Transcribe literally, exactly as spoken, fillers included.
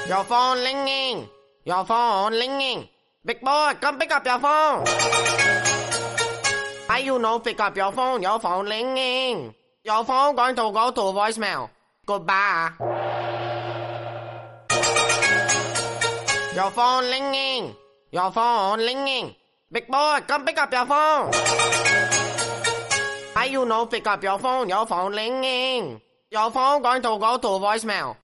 Your phone ringing. Your phone ringing. Big boy, come pick up your phone. Why you no pick up your phone? Your phone ringing. Your phone going to go to voicemail. Goodbye. Your phone ringing. Your phone ringing. Big boy, come pick up your phone. Why you no pick up your phone? Your phone ringing. Your phone going to go to voicemail.